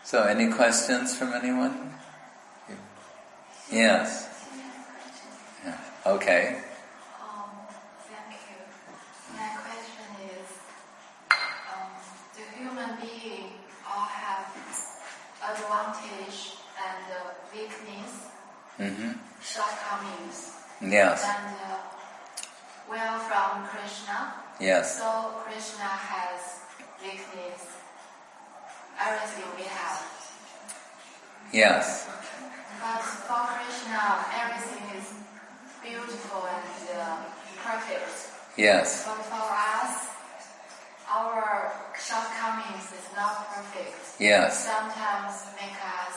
So, any questions from anyone? Yes. Yeah. Okay. Thank you. My question is, do human beings all have advantage and weakness, shortcomings? Yes. And we are from Krishna. Yes. So Krishna has weakness. Everything we have. Yes. But for Krishna, everything is beautiful and perfect. Yes. But for us, our shortcomings is not perfect. Yes. Sometimes make us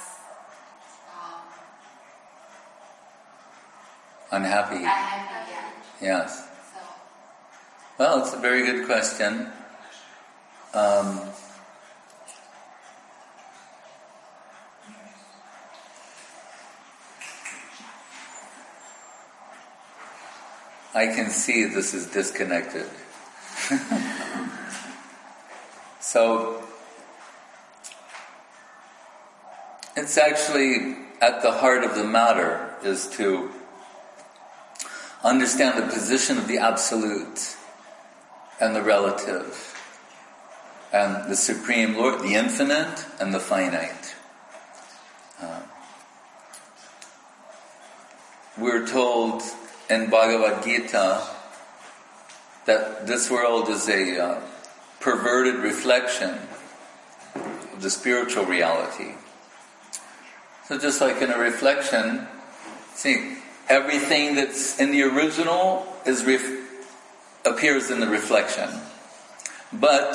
Unhappy. unhappy. Yes. So, Well, it's a very good question. I can see this is disconnected. So, it's actually at the heart of the matter is to understand the position of the absolute and the relative and the Supreme Lord, the infinite and the finite. We're told in Bhagavad Gita that this world is a perverted reflection of the spiritual reality. So just like in a reflection, see, everything that's in the original is appears in the reflection. But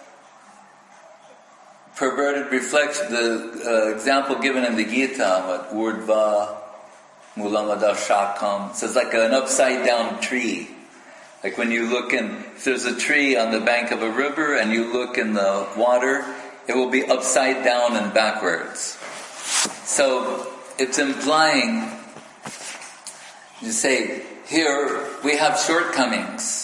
perverted reflection, the example given in the Gita, Urdhva Mulamada Shakam, so it's like an upside down tree. Like when you look if there's a tree on the bank of a river and you look in the water, it will be upside down and backwards. So it's implying, you say, here we have shortcomings.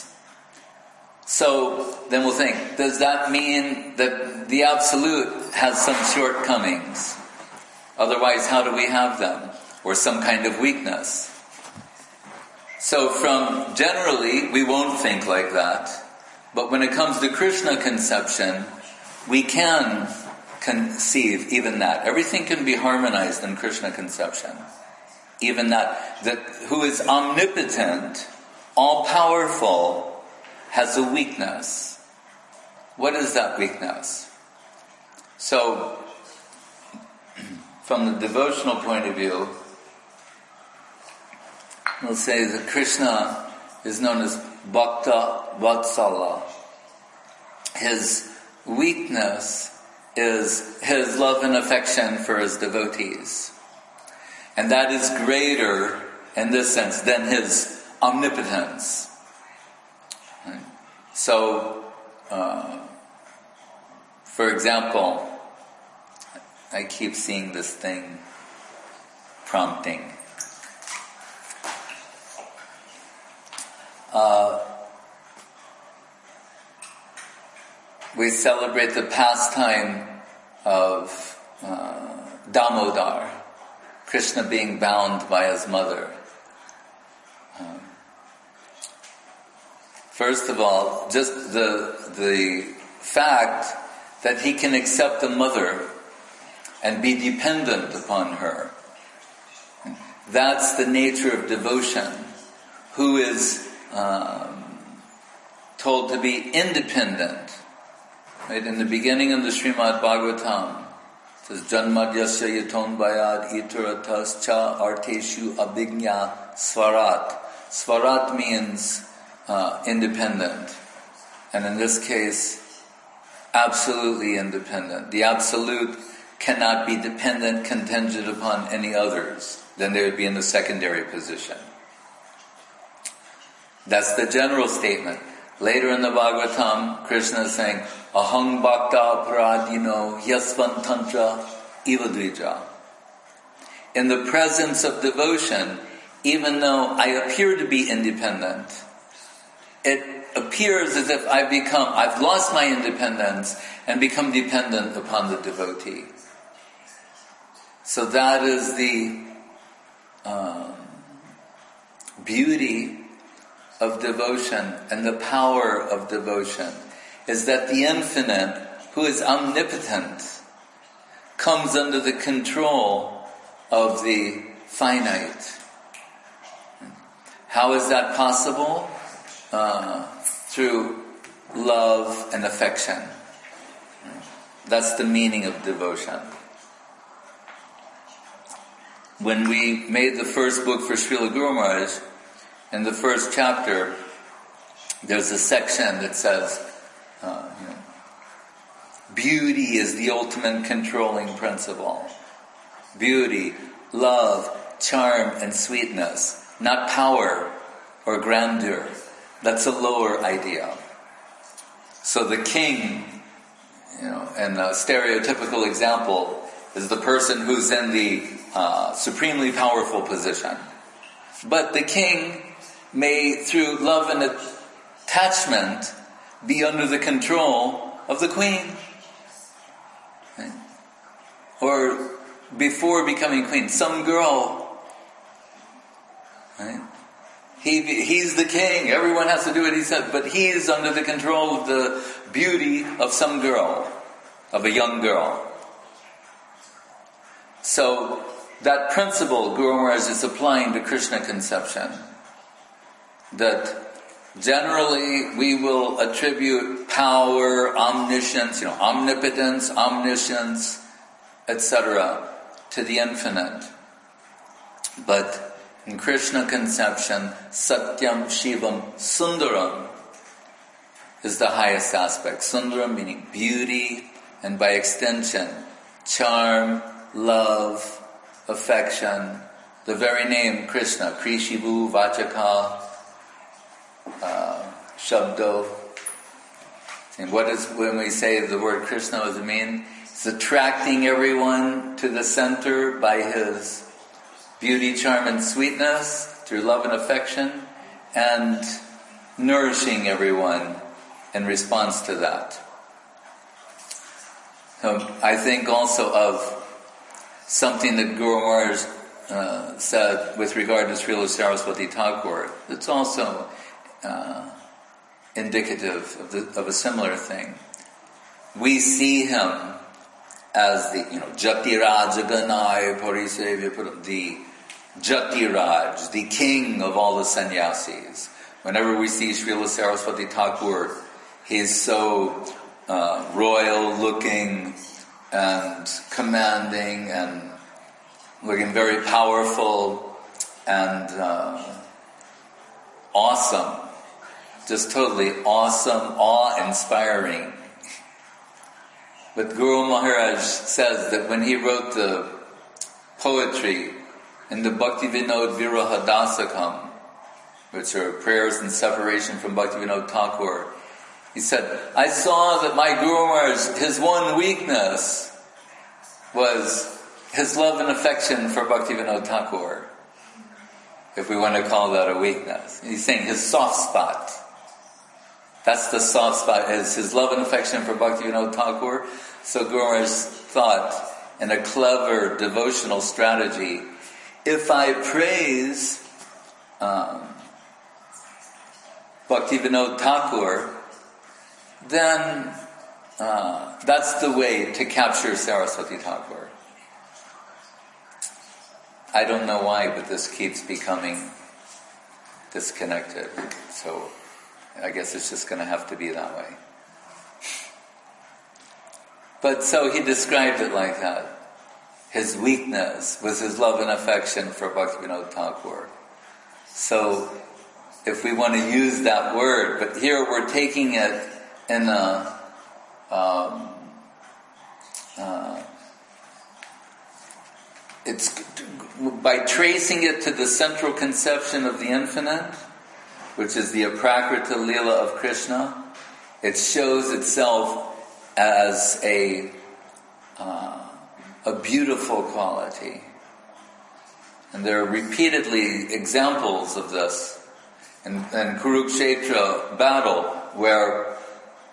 So then we'll think, does that mean that the Absolute has some shortcomings? Otherwise, how do we have them? Or some kind of weakness? So generally, we won't think like that. But when it comes to Krishna conception, we can conceive even that. Everything can be harmonized in Krishna conception. Even that who is omnipotent, all-powerful, has a weakness. What is that weakness? So, from the devotional point of view, we'll say that Krishna is known as Bhakta Vatsala. His weakness is his love and affection for his devotees. And that is greater, in this sense, than his omnipotence. So, for example, I keep seeing this thing prompting. We celebrate the pastime of Damodar, Krishna being bound by his mother. First of all, just the fact that he can accept a mother and be dependent upon her. That's the nature of devotion. Who is told to be independent. Right? In the beginning of the Srimad Bhagavatam, it says, Janmadyasya yaton bayad itaratas cha arteshu abhignya swarat. Swarat means independent. And in this case, absolutely independent. The absolute cannot be dependent, contingent upon any others. Then they would be in the secondary position. That's the general statement. Later in the Bhagavatam, Krishna is saying, Ahang bhakta paradino yasvan tantra ivadvija. In the presence of devotion, even though I appear to be independent, it appears as if I've lost my independence and become dependent upon the devotee. So that is the beauty of devotion and the power of devotion, is that the infinite, who is omnipotent, comes under the control of the finite. How is that possible? Through love and affection. That's the meaning of devotion. When we made the first book for Srila Guru Maharaj, in the first chapter, there's a section that says, beauty is the ultimate controlling principle. Beauty, love, charm, and sweetness, not power or grandeur. That's a lower idea. So the king, and a stereotypical example, is the person who's in the supremely powerful position. But the king may, through love and attachment, be under the control of the queen. Right? Or before becoming queen, some girl, right? He's the king, everyone has to do what he said, but he's under the control of the beauty of some girl, of a young girl. So that principle Guru Maharaj is applying to Krishna conception, that generally we will attribute power, omniscience, omnipotence, omniscience, etc. to the infinite. But in Krishna conception, Satyam, Shivam, Sundaram is the highest aspect. Sundaram meaning beauty, and by extension, charm, love, affection. The very name Krishna, Krishivu, Vachaka, Shabdo. And what is, when we say the word Krishna, what does it mean? It's attracting everyone to the center by his beauty, charm, and sweetness through love and affection, and nourishing everyone in response to that. I think also of something that Guru Maharaj said with regard to Srila Saraswati Thakur. It's also indicative of a similar thing. We see him as the, Jatiraj Ganai Parisevya, the Jatiraj, the king of all the sannyasis. Whenever we see Srila Saraswati Thakur, he's so royal looking and commanding and looking very powerful and awesome. Just totally awesome, awe-inspiring. But Guru Maharaj says that when he wrote the poetry in the Bhaktivinoda Viraha Dasakam, which are prayers in separation from Bhaktivinoda Thakur, he said, I saw that my Guru Maharaj, his one weakness was his love and affection for Bhaktivinoda Thakur, if we want to call that a weakness. He's saying his soft spot. That's the soft spot, is his love and affection for Bhaktivinoda Thakur. So Guru Maharaj thought, in a clever devotional strategy, if I praise Bhaktivinoda Thakur, then that's the way to capture Saraswati Thakur. I don't know why, but this keeps becoming disconnected. So I guess it's just going to have to be that way. But so he described it like that. His weakness was his love and affection for Bhaktivinoda Thakur. So if we want to use that word, but here we're taking it in a it's by tracing it to the central conception of the infinite, which is the Aprakrita Leela of Krishna. It shows itself as a beautiful quality. And there are repeatedly examples of this in Kurukshetra battle, where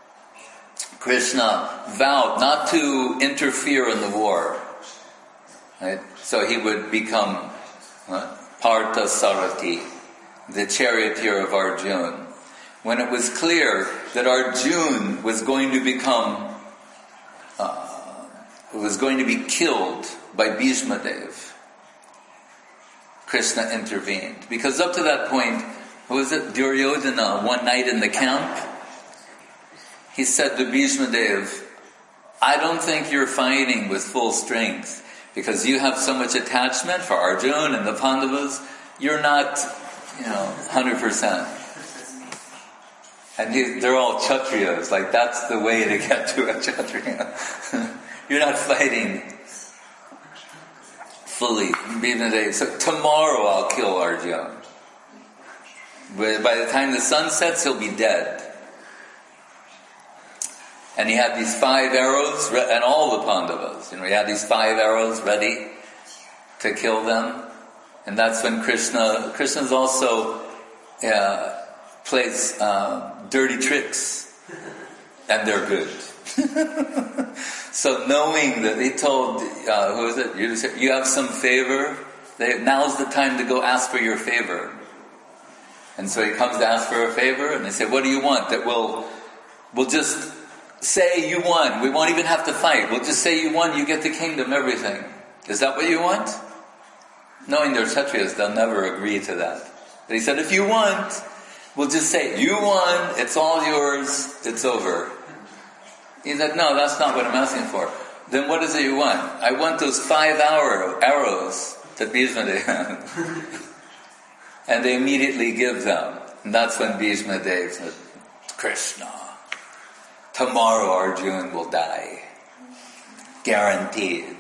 Krishna vowed not to interfere in the war. Right? So he would become Partha Sarati, the charioteer of Arjuna. When it was clear that Arjuna was going to be killed by Bhishma Dev, Krishna intervened. Because up to that point, Duryodhana, one night in the camp, he said to Bhishma Dev, I don't think you're fighting with full strength, because you have so much attachment for Arjuna and the Pandavas, you're not, 100%. And they're all Kshatriyas, like that's the way to get to a Kshatriya. You're not fighting fully. So tomorrow I'll kill Arjuna. But by the time the sun sets, he'll be dead. And he had these 5 arrows, and all the Pandavas, he had these 5 arrows ready to kill them. And that's when Krishna's also plays dirty tricks, and they're good. So knowing that he told, who is it? You have some favor, now's the time to go ask for your favor. And so he comes to ask for a favor, and they say, what do you want? That we'll just say you won. We won't even have to fight. We'll just say you won, you get the kingdom, everything. Is that what you want? Knowing they're Kshatriyas, they'll never agree to that. But he said, if you want, we'll just say, you won, it's all yours, it's over. He said, no, that's not what I'm asking for. Then what is it you want? I want those 5 arrows that Bhishma Dev had. And they immediately give them. And that's when Bhishma Dev said, Krishna, tomorrow Arjuna will die. Guaranteed.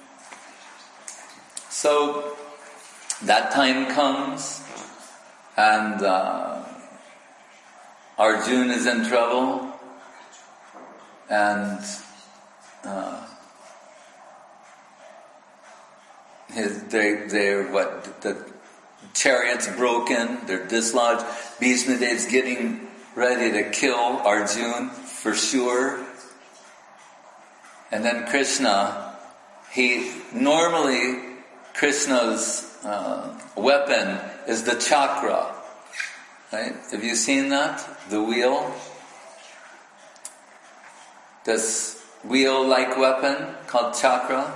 So that time comes, and Arjuna is in trouble, and the chariot's broken, they're dislodged. Bhishma Dev's getting ready to kill Arjuna for sure. And then Krishna, Krishna's weapon is the chakra. Right? Have you seen that? The wheel? This wheel-like weapon called chakra.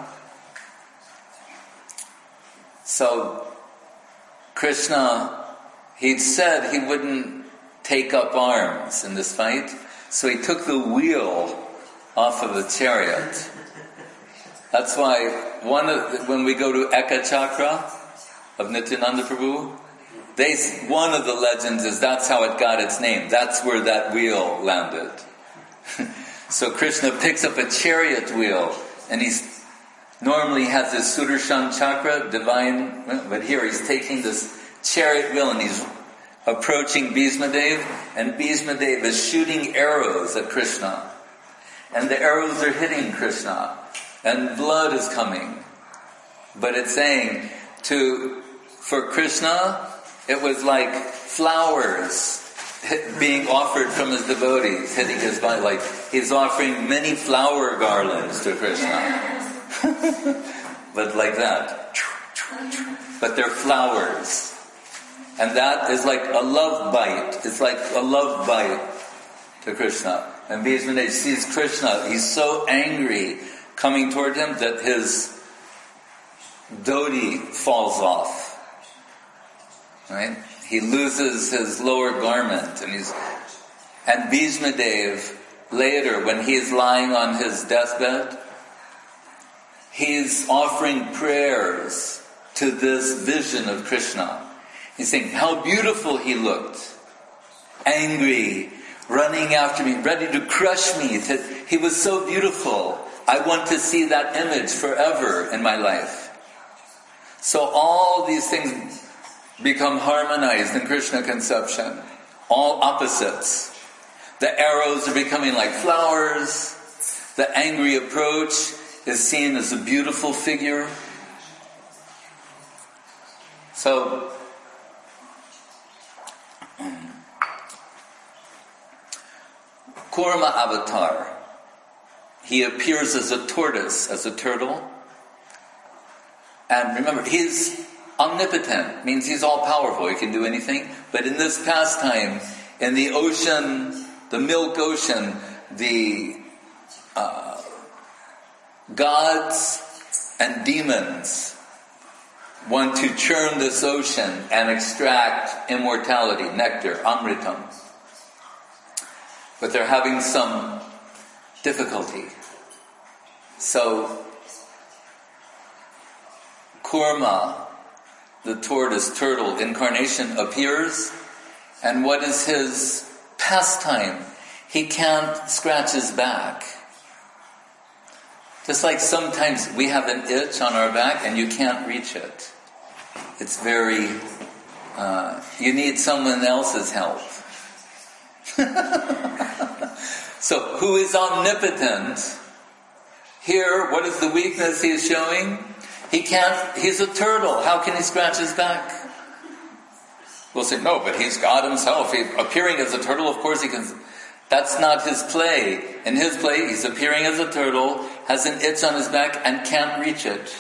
So Krishna, he'd said he wouldn't take up arms in this fight, so he took the wheel off of the chariot. That's why when we go to Eka Chakra of Nityananda Prabhu, one of the legends is that's how it got its name. That's where that wheel landed. So Krishna picks up a chariot wheel, and he normally has this Sudarshan Chakra, divine, but here he's taking this chariot wheel and he's approaching Bhishma Dev, and Bhishma Dev is shooting arrows at Krishna. And the arrows are hitting Krishna, and blood is coming. But it's saying, for Krishna, it was like flowers being offered from his devotees, hitting his body, like he's offering many flower garlands to Krishna. But like that. But they're flowers. And that is like a love bite. It's like a love bite to Krishna. And Bhishma Dev sees Krishna, he's so angry coming toward him that his dhoti falls off. Right? He loses his lower garment, and Bhishma Dev later, when he's lying on his deathbed, he's offering prayers to this vision of Krishna. He's saying how beautiful he looked, angry, running after me, ready to crush me. He was so beautiful. I want to see that image forever in my life. So all these things become harmonized in Krishna conception. All opposites. The arrows are becoming like flowers. The angry approach is seen as a beautiful figure. So, Kurma avatar. He appears as a tortoise, as a turtle. And remember, he's omnipotent, means he's all powerful, he can do anything. But in this pastime, in the ocean, the milk ocean, the gods and demons want to churn this ocean and extract immortality, nectar, amritam. But they're having some difficulty. So, Kurma, the tortoise, turtle incarnation appears, and what is his pastime? He can't scratch his back. Just like sometimes we have an itch on our back and you can't reach it. It's very, you need someone else's help. So, who is omnipotent? Here, what is the weakness he is showing? He's a turtle. How can he scratch his back? We'll say, no, but he's God himself. He's appearing as a turtle, of course he can. That's not his play. In his play, he's appearing as a turtle, has an itch on his back, and can't reach it.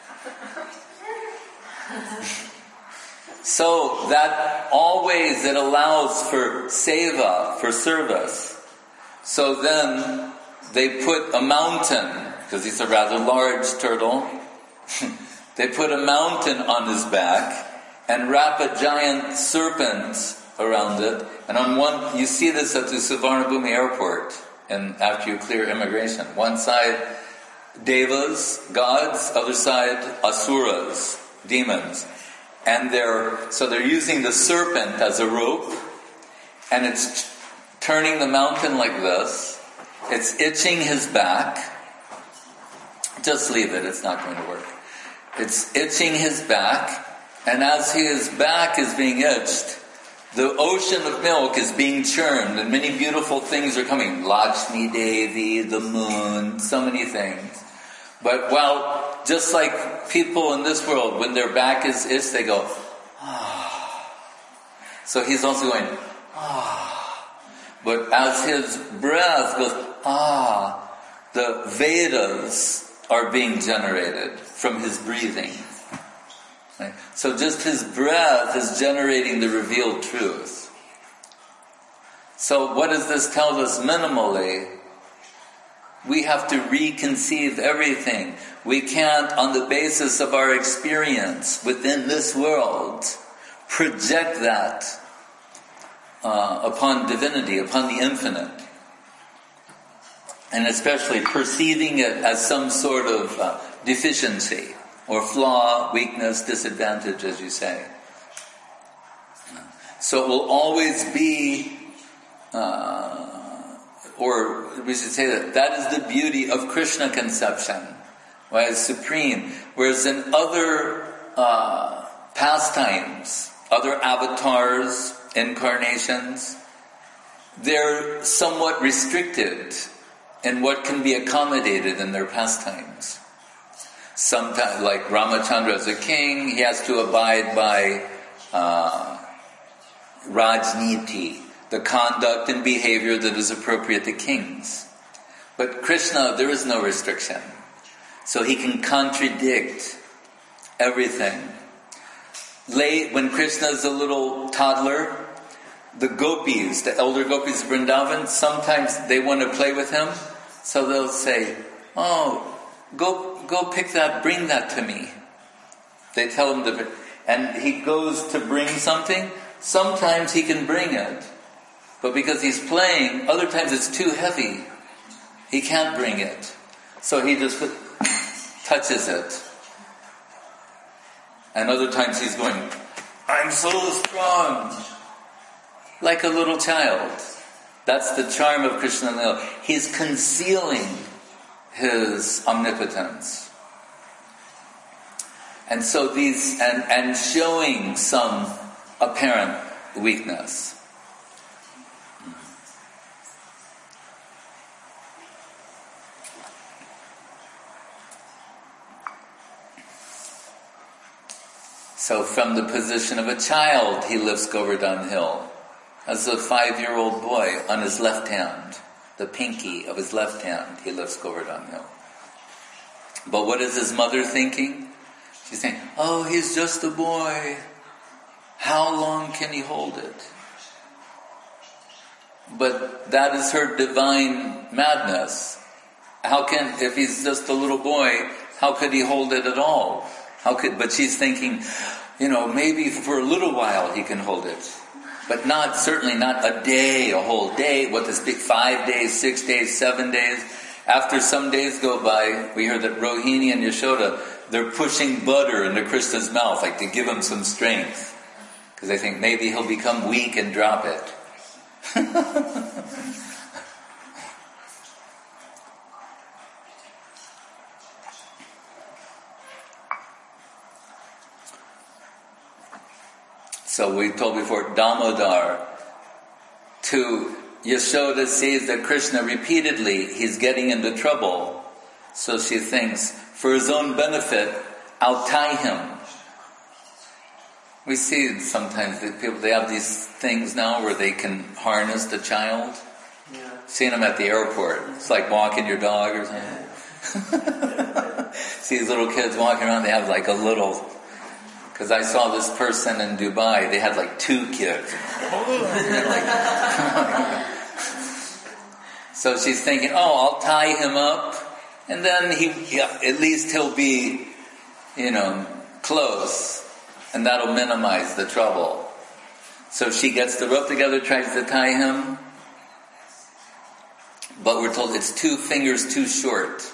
So that always it allows for seva, for service. So then they put a mountain, because he's a rather large turtle, they put a mountain on his back and wrap a giant serpent around it. And on one, you see this at the Suvarnabhumi airport, and after you clear immigration. One side, devas, gods, other side, asuras, demons. And they're using the serpent as a rope, and it's turning the mountain like this. It's itching his back. Just leave it, it's not going to work. It's itching his back, and as his back is being itched, the ocean of milk is being churned, and many beautiful things are coming. Lakshmi Devi, the moon, so many things. But just like people in this world, when their back is itched, they go, ah. So he's also going, ah. But as his breath goes, ah, the Vedas are being generated from his breathing. Right? So just his breath is generating the revealed truth. So what does this tell us minimally? We have to reconceive everything. We can't, on the basis of our experience within this world, project that upon divinity, upon the infinite. And especially perceiving it as some sort of deficiency or flaw, weakness, disadvantage, as you say. So it will always be, or we should say that is the beauty of Krishna conception, why it's supreme. Whereas in other pastimes, other avatars, incarnations, they're somewhat restricted in what can be accommodated in their pastimes. Sometimes, like Ramachandra as a king, he has to abide by Rajniti, the conduct and behavior that is appropriate to kings. But Krishna, there is no restriction. So he can contradict everything. When Krishna is a little toddler, the gopis, the elder gopis of Vrindavan, sometimes they want to play with him. So they'll say, oh, go pick that, bring that to me. They tell him to, and he goes to bring something. Sometimes he can bring it. But because he's playing, other times it's too heavy. He can't bring it. So he just touches it. And other times he's going, I'm so strong. Like a little child. That's the charm of Krishna Lila. He's concealing his omnipotence. And so and showing some apparent weakness. So from the position of a child, he lifts Govardhan Hill. As a 5-year-old boy, on his left hand, the pinky of his left hand, he lifts Govardhan Hill. But what is his mother thinking? She's saying, oh, he's just a boy. How long can he hold it? But that is her divine madness. If he's just a little boy, how could he hold it at all? But she's thinking, maybe for a little while he can hold it. But certainly not a day, a whole day. What does 5 days, 6 days, 7 days? After some days go by, we hear that Rohini and Yashoda, they're pushing butter into Krishna's mouth, like to give him some strength. Because they think maybe he'll become weak and drop it. So we told before, Damodar, to Yashoda sees that Krishna repeatedly, he's getting into trouble. So she thinks, for his own benefit, I'll tie him. We see sometimes that people, they have these things now where they can harness the child. Yeah. Seen them at the airport. It's like walking your dog or something. See these little kids walking around, they have like a little... Because I saw this person in Dubai, they had like 2 kids. So she's thinking, I'll tie him up, and then at least he'll be, close. And that'll minimize the trouble. So she gets the rope together, tries to tie him. But we're told it's 2 fingers too short.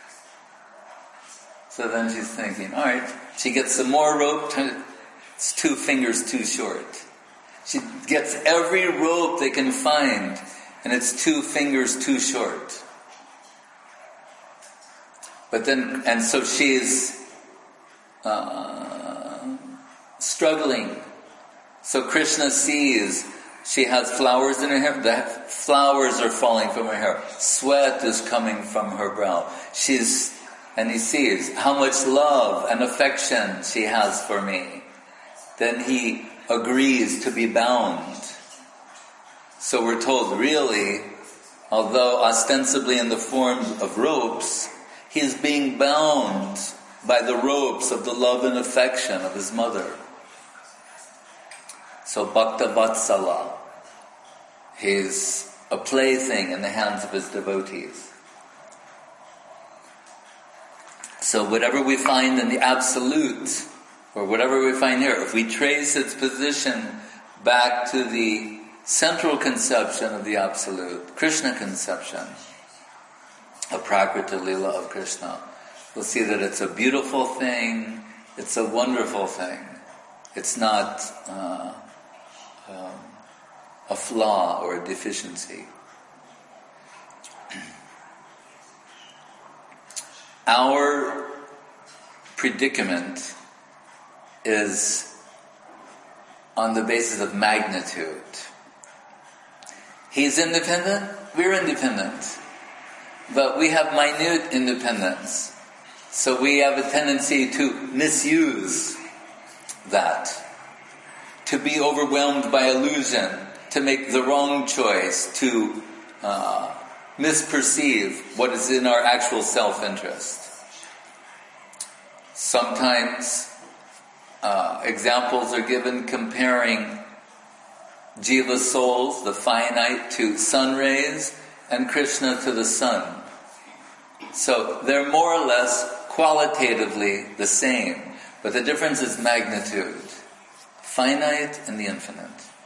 So then she's thinking, alright, she gets some more rope, it's 2 fingers too short. She gets every rope they can find, and it's 2 fingers too short. But then, and so she's struggling. So Krishna sees she has flowers in her hair. The flowers are falling from her hair. Sweat is coming from her brow. And he sees how much love and affection she has for me. Then he agrees to be bound. So we're told, really, although ostensibly in the form of ropes, he's being bound by the ropes of the love and affection of his mother. So Bhakta Vatsala, he's a plaything in the hands of his devotees. So whatever we find in the Absolute, or whatever we find here, if we trace its position back to the central conception of the Absolute, Krishna conception, a Prakriti Lila of Krishna, we'll see that it's a beautiful thing, it's a wonderful thing. It's not a flaw or a deficiency. Our predicament is on the basis of magnitude. He's independent, we're independent. But we have minute independence. So we have a tendency to misuse that. To be overwhelmed by illusion, to make the wrong choice, to misperceive what is in our actual self-interest. Sometimes examples are given comparing Jiva souls, the finite, to sun rays, and Krishna to the sun. So they're more or less qualitatively the same, but the difference is magnitude. Finite and the infinite.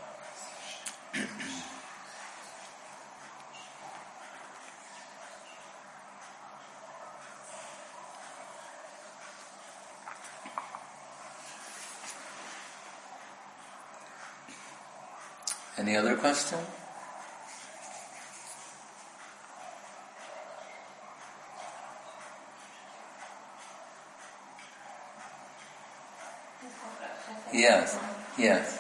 Any other question? Yes, yes.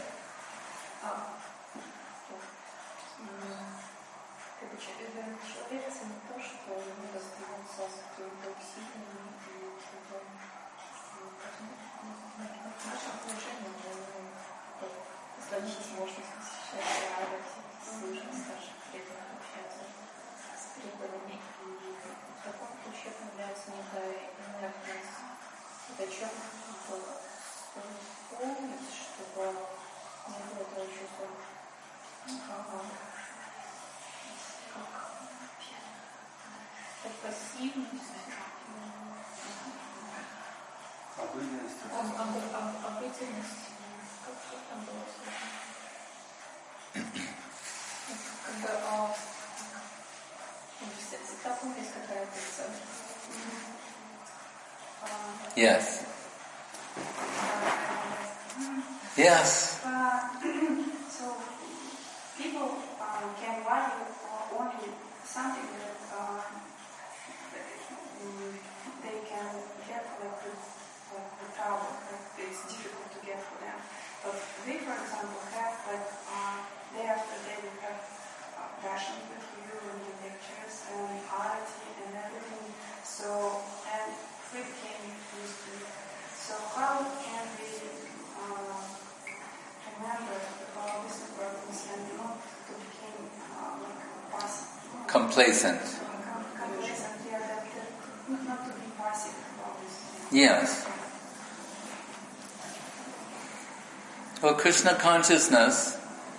Зачем было помнить, чтобы не было этого чувства, как пассивность, обыденность, как там было сказано? Всегда помнить какая-то цель. Yes. Yes. So people can value only something that they can get with trouble, that it's difficult to get for them. But we, for example, have day after day we have passion with you and the lectures and arati and everything. So and we became used to it. So how can we remember all these importance and not to become passive? Complacent. Complacent, yeah, not to be passive about this. Yes. Well, Krishna consciousness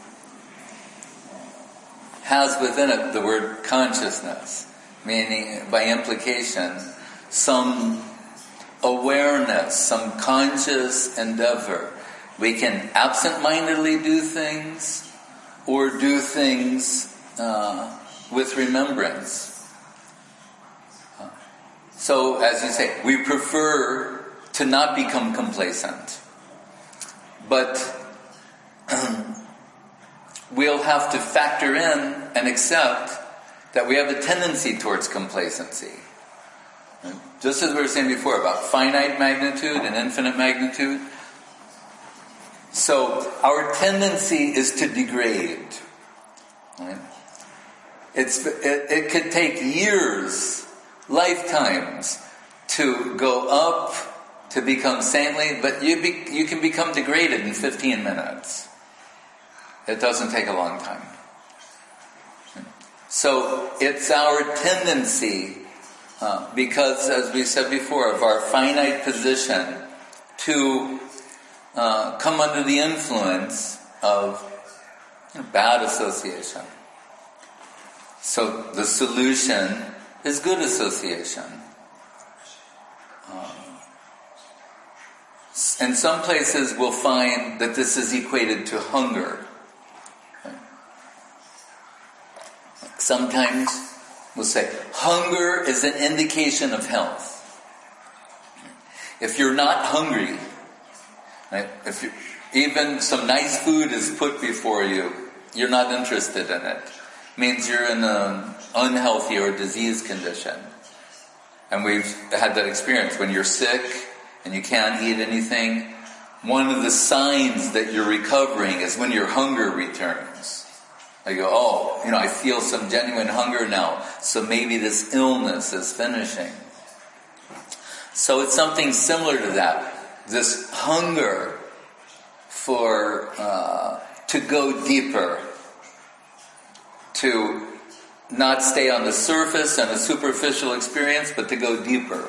has within it the word consciousness, meaning by implication some awareness, some conscious endeavor. We can absent-mindedly do things or do things with remembrance. So, as you say, we prefer to not become complacent. But we'll have to factor in and accept that we have a tendency towards complacency. Just as we were saying before about finite magnitude and infinite magnitude. So our tendency is to degrade. Right? It could take years, lifetimes, to go up, to become saintly, but you can become degraded in 15 minutes. It doesn't take a long time. So it's our tendency, because as we said before, of our finite position, to come under the influence of bad association. So the solution is good association. In some places we'll find that this is equated to hunger. Sometimes we'll say, hunger is an indication of health. If you're not hungry, right, even some nice food is put before you, you're not interested in it. Means you're in an unhealthy or disease condition. And we've had that experience when you're sick and you can't eat anything. One of the signs that you're recovering is when your hunger returns. I go, I feel some genuine hunger now, so maybe this illness is finishing. So it's something similar to that. This hunger for to go deeper, to not stay on the surface and a superficial experience, but to go deeper.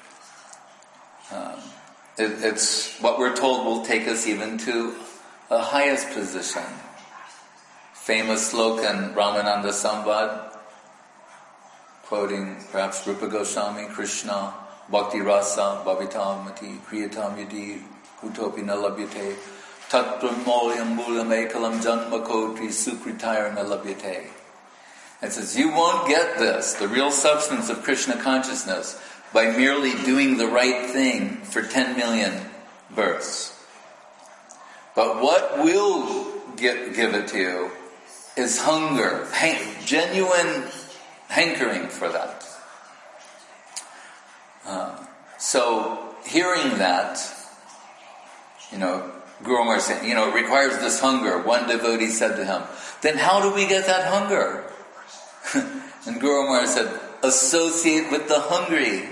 It's what we're told will take us even to a highest position. Famous slogan in Ramananda Samvad, quoting perhaps Rupa Goswami, Krishna, Bhakti Rasa, Bhavitam Mati, Kriyatam Yadi, Kutopi Nalabhyate, Tattvam Molyam Mulam Ekalam Janma Koti Sukritayar Nalabhyate. It says, you won't get this, the real substance of Krishna consciousness, by merely doing the right thing for 10 million births. But what will give it to you is hunger, genuine hankering for that. So, hearing that, Guru Maharaj said, it requires this hunger. One devotee said to him, then how do we get that hunger? And Guru Maharaj said, associate with the hungry.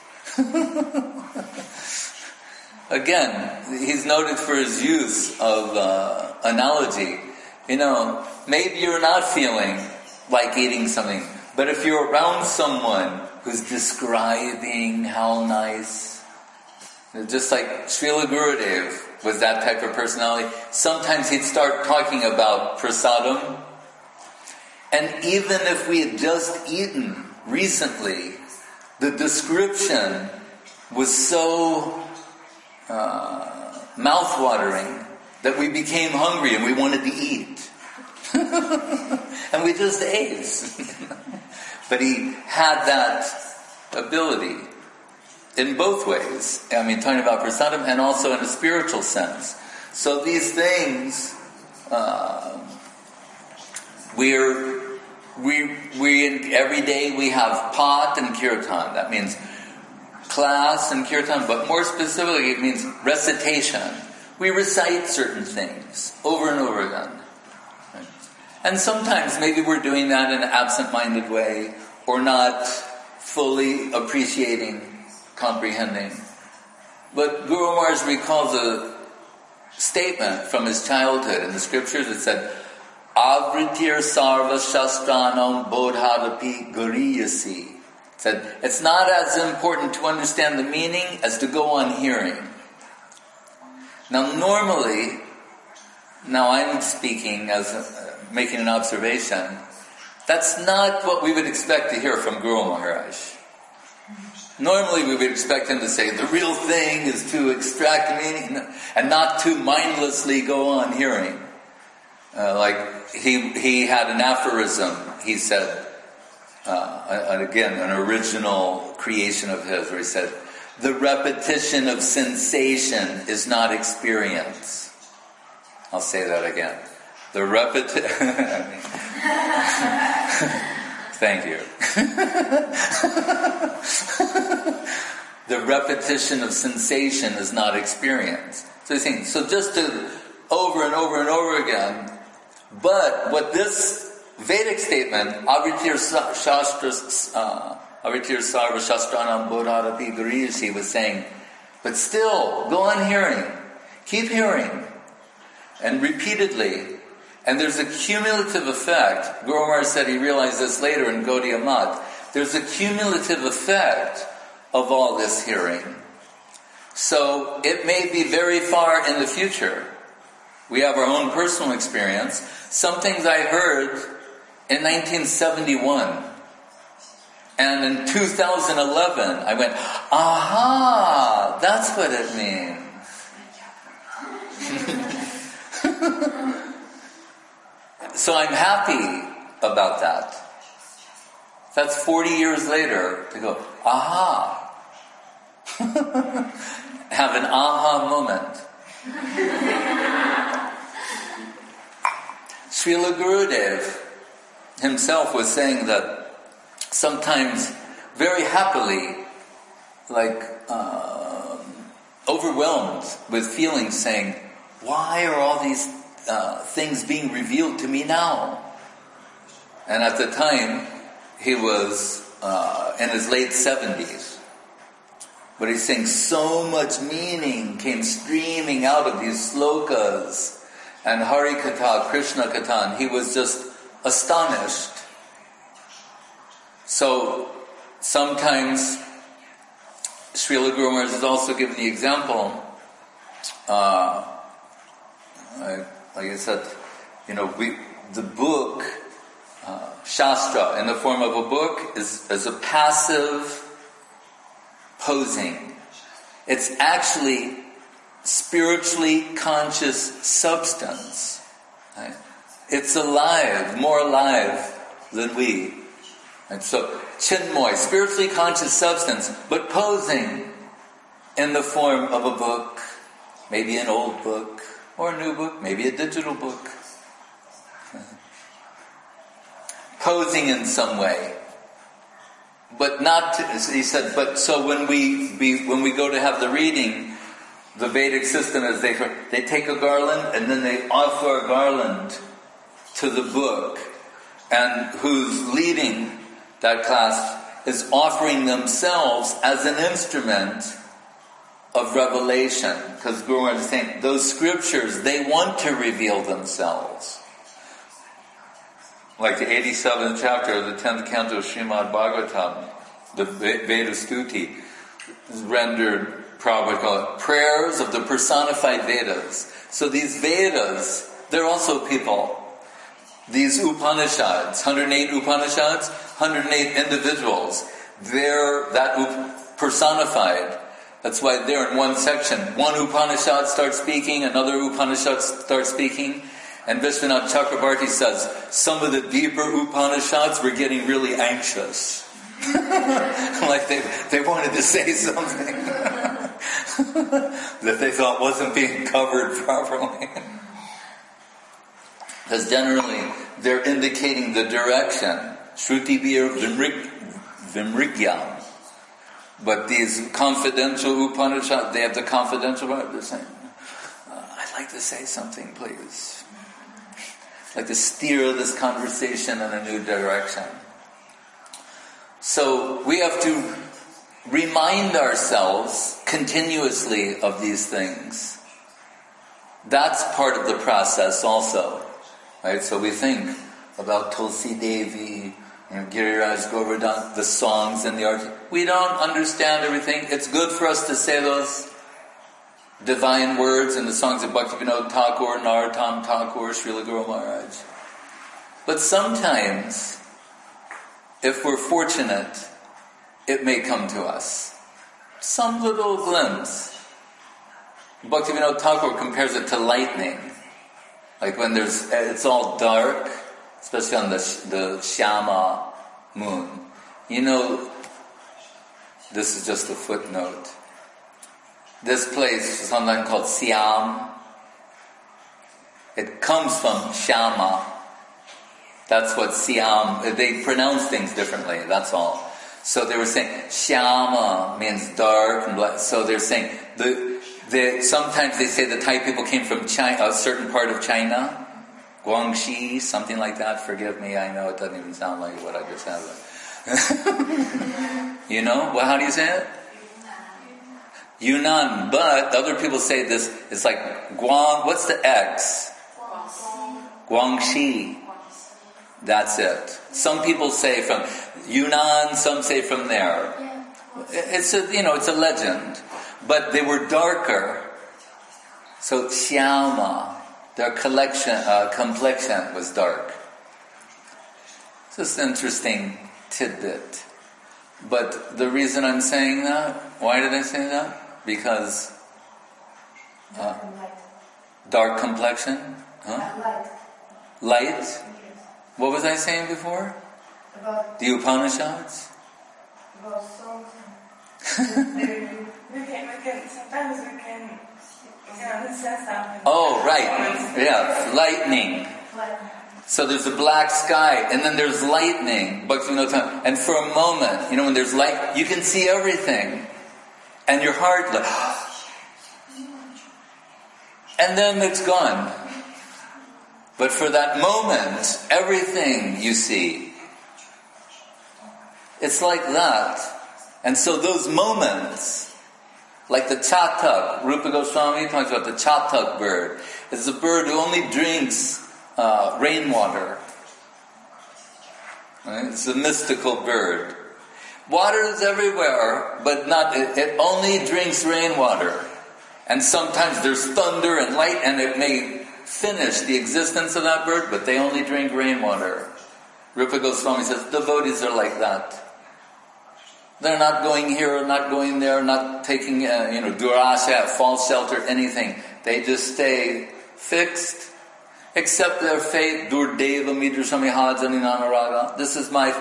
Again, he's noted for his use of analogy. Maybe you're not feeling like eating something, but if you're around someone who's describing how nice, Just like Srila Gurudev was that type of personality. Sometimes he'd start talking about prasadam. And even if we had just eaten recently, the description was so mouth-watering that we became hungry and we wanted to eat. And we just ate. But he had that ability in both ways. I mean, talking about prasadam and also in a spiritual sense. So these things, every day we have pat and kirtan. That means class and kirtan, but more specifically it means recitation. We recite certain things over and over again. Right? And sometimes maybe we're doing that in an absent-minded way or not fully appreciating, comprehending. But Guru Maharaj recalls a statement from his childhood in the scriptures. It said, Avritir sarva shastranam bodhadapi gariyasi. It said, it's not as important to understand the meaning as to go on hearing. Now normally, now I'm speaking as making an observation, that's not what we would expect to hear from Guru Maharaj. Normally we would expect him to say, the real thing is to extract meaning and not to mindlessly go on hearing. Like he had an aphorism, he said, and again, an original creation of his, where he said, the repetition of sensation is not experience. I'll say that again. The Thank you. The repetition of sensation is not experience. So he's saying, so just to over and over and over again. But what this Vedic statement, Avritir sarva shastranam bodhadapi gariyasi, was saying, but still, go on hearing. Keep hearing. And repeatedly. And there's a cumulative effect. Guru Maharaj said he realized this later in Gaudiya Math. There's a cumulative effect of all this hearing. So it may be very far in the future. We have our own personal experience. Some things I heard in 1971. And in 2011, I went, aha, that's what it means. So I'm happy about that. That's 40 years later to go, aha. Have an aha moment. Srila Gurudev himself was saying that sometimes very happily, like overwhelmed with feelings, saying, why are all these things being revealed to me now? And at the time, he was in his late 70s. But he's saying so much meaning came streaming out of these slokas and Hari Katha, Krishna Katha, and he was just astonished. So sometimes Srila Guru Maharaj has also given the example, like I said, the book, Shastra, in the form of a book, is a passive posing. It's actually spiritually conscious substance. Right? It's alive, more alive than we. And so, Chinmoy, spiritually conscious substance, but posing in the form of a book, maybe an old book, or a new book, maybe a digital book. Posing in some way. But not, he said, but so when we go to have the reading, the Vedic system is they take a garland and then they offer a garland to the book, and who's leading that class is offering themselves as an instrument of revelation, because Guru Maharaj is saying those scriptures, they want to reveal themselves. Like the 87th chapter of the 10th canto of Srimad Bhagavatam, the Veda Stuti, is rendered Prabhupada would call it, prayers of the personified Vedas. So these Vedas, they're also people. These Upanishads, 108 Upanishads, 108 individuals, they're that personified. That's why they're in one section. One Upanishad starts speaking, another Upanishad starts speaking, and Vishwanath Chakrabarti says, some of the deeper Upanishads were getting really anxious. Like they wanted to say something that they thought wasn't being covered properly. Because generally, they're indicating the direction. Shruti bir vimrigyam. But these confidential Upanishads, they have the confidential part. They're saying, I'd like to say something, please. I'd like to steer this conversation in a new direction. So we have to remind ourselves continuously of these things. That's part of the process also. Right? So we think about Tulsi Devi, Giriraj Govardhan, the songs and the art. We don't understand everything. It's good for us to say those divine words in the songs of Bhaktivinoda Thakur, Narottam Thakur, Srila Guru Maharaj. But sometimes, if we're fortunate, it may come to us. Some little glimpse. Bhaktivinoda Thakur compares it to lightning. Like when it's all dark, especially on the Shyama moon. You know, this is just a footnote. This place is sometimes called Siam. It comes from Shyama. That's what Siam, they pronounce things differently, that's all. So they were saying, Shyama means dark and black. So they're saying, sometimes they say the Thai people came from China, a certain part of China, Guangxi, something like that. Forgive me, I know it doesn't even sound like what I just said. You know? Well, how do you say it? Yunnan. But other people say this, it's like what's the X? Guangxi. That's it. Some people say from Yunnan, some say from there. It's a legend. But they were darker. So Shyama, their complexion was dark. It's just an interesting tidbit. But the reason I'm saying that, why did I say that? Because dark complexion? Huh? Light? What was I saying before? About the Upanishads? About songs. Sometimes we can sense something. Oh, right. Yeah, lightning. So there's a black sky, and then there's lightning. And for a moment, when there's light, you can see everything. And your heart, and then it's gone. But for that moment, everything you see. It's like that. And so those moments, like the chatak, Rupa Goswami talks about the chatak bird. It's a bird who only drinks rainwater. Right? It's a mystical bird. Water is everywhere, but it only drinks rainwater. And sometimes there's thunder and light, and it may finish the existence of that bird, but they only drink rainwater. Rupa Goswami says, devotees are like that. They're not going here, not going there, not taking, durasha, false shelter, anything. They just stay fixed, accept their fate, durdeva midrashami hajani nanaraga. This is my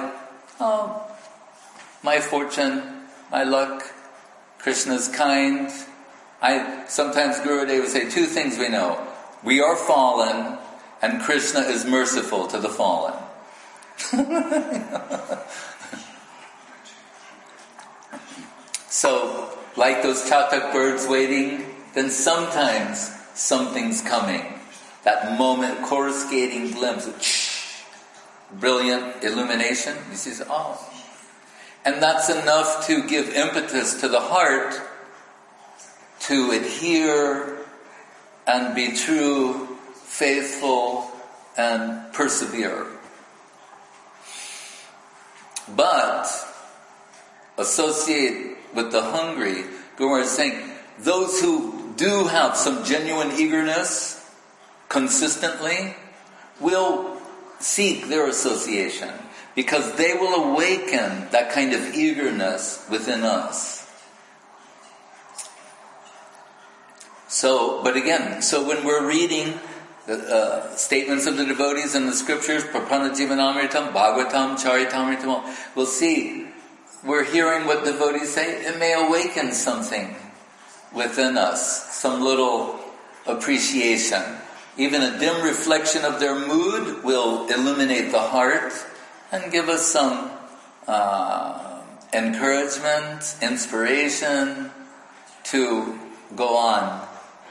fortune, my luck. Krishna's kind. Sometimes Gurudev would say two things we know. We are fallen, and Krishna is merciful to the fallen. So, like those chatak birds waiting, then sometimes something's coming. That moment, coruscating glimpse, brilliant illumination. You see, and that's enough to give impetus to the heart to adhere and be true, faithful, and persevere. But associate with the hungry Guru is saying, those who do have some genuine eagerness consistently will seek their association, because they will awaken that kind of eagerness within us. So when we're reading the statements of the devotees in the scriptures, Prapanna Jivanamritam, Bhagavatam, Charitamritam, we'll see, we're hearing what devotees say, it may awaken something within us, some little appreciation. Even a dim reflection of their mood will illuminate the heart and give us some encouragement, inspiration to go on.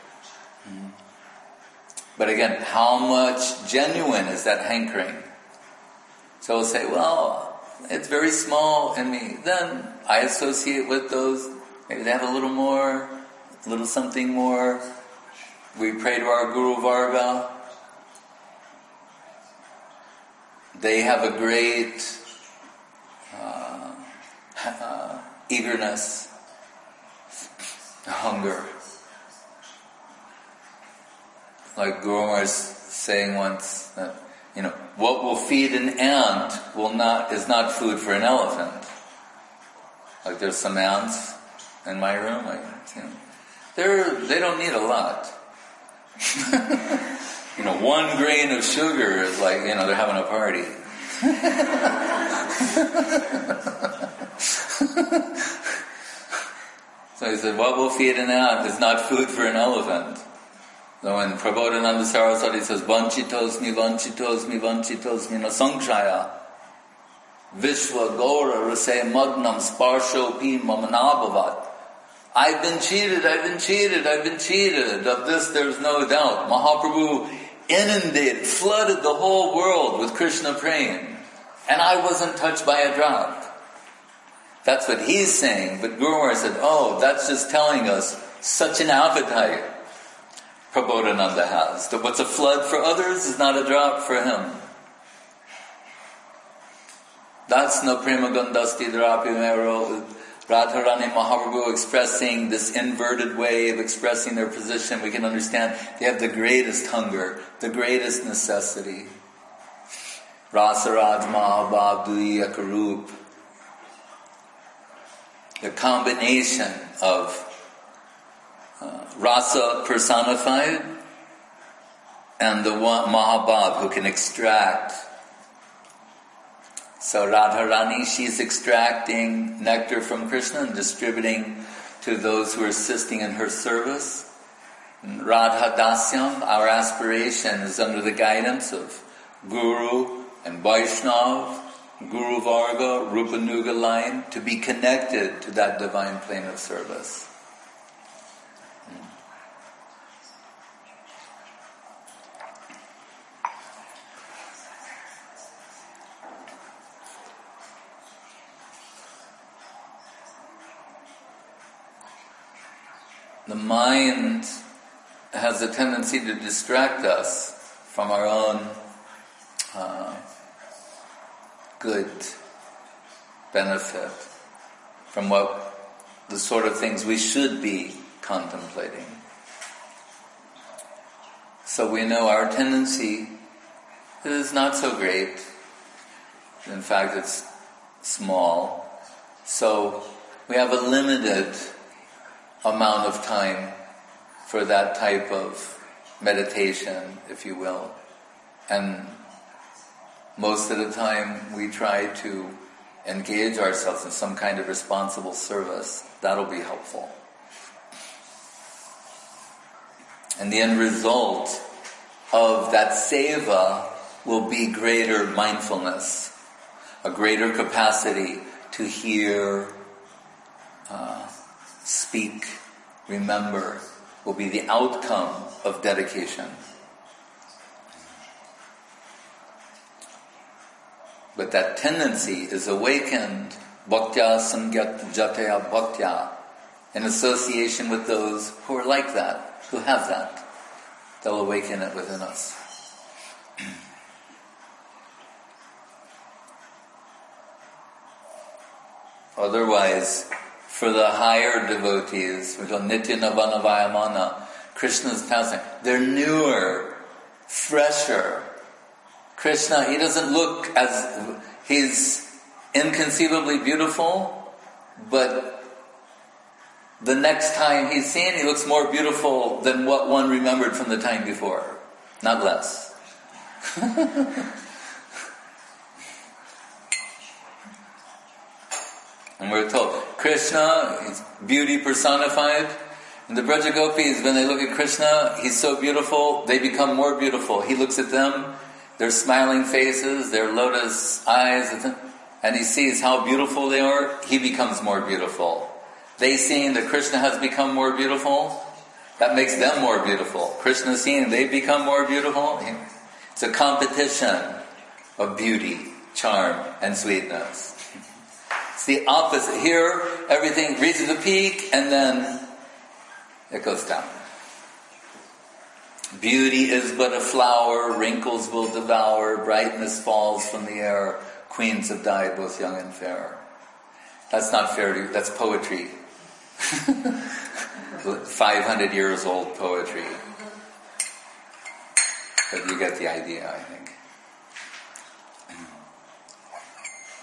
But again, how much genuine is that hankering? So we'll say, well, it's very small in me. Then I associate with those. Maybe they have a little more, a little something more. We pray to our Guru Varga. They have a great eagerness, hunger. Like Guru Maharaj saying once that, what will feed an ant is not food for an elephant. Like there's some ants in my room, they don't need a lot. 1 grain of sugar is like, they're having a party. So he said, what will feed an ant is not food for an elephant. So when Prabodhananda Saraswati says, Vanchitosmi, Vanchitosmi, Vanchitosmi, na Sankshaya, Vishwa Gaura Rase Magnam Sparshopi Mamanabhavat. I've been cheated. Of this there's no doubt. Mahaprabhu inundated, flooded the whole world with Krishna praying. And I wasn't touched by a drop. That's what he's saying. But Guru Maharaj said, that's just telling us such an appetite Prabodhananda has. That what's a flood for others is not a drop for him. That's no prema gandhasti drapi mero. Radharani Mahaprabhu expressing this inverted way of expressing their position. We can understand they have the greatest hunger, the greatest necessity. Rasaraj Mahabhav Duya Karup. The combination of rasa personified and the Mahabhav who can extract. So Radharani, she's extracting nectar from Krishna and distributing to those who are assisting in her service. And Radha Dasyam, our aspiration is under the guidance of Guru and Vaishnav, Guru Varga, Rupanuga line, to be connected to that divine plane of service. The mind has a tendency to distract us from our own good benefit, from the sort of things we should be contemplating. So we know our tendency is not so great. In fact, it's small. So we have a limited amount of time for that type of meditation, if you will. And most of the time we try to engage ourselves in some kind of responsible service. That'll be helpful. And the end result of that seva will be greater mindfulness, a greater capacity to hear, speak, remember, will be the outcome of dedication. But that tendency is awakened, bhaktya sangyat jataya bhaktya, in association with those who are like that, who have that. They'll awaken it within us. Otherwise, For the higher devotees, we call Nitya Navana Vayamana, Krishna's passing. They're newer, fresher. Krishna, he doesn't look as, he's inconceivably beautiful, but the next time he's seen, he looks more beautiful than what one remembered from the time before. Not less. And we're told, Krishna is beauty personified. And the Braja Gopis, when they look at Krishna, he's so beautiful, they become more beautiful. He looks at them, their smiling faces, their lotus eyes, and he sees how beautiful they are, he becomes more beautiful. They seeing that Krishna has become more beautiful, that makes them more beautiful. Krishna seeing they become more beautiful, it's a competition of beauty, charm, and sweetness. It's the opposite. Here, everything reaches a peak, and then it goes down. Beauty is but a flower, wrinkles will devour, brightness falls from the air, queens have died both young and fair. That's not fair, that's poetry. 500 years old poetry. But you get the idea, I think.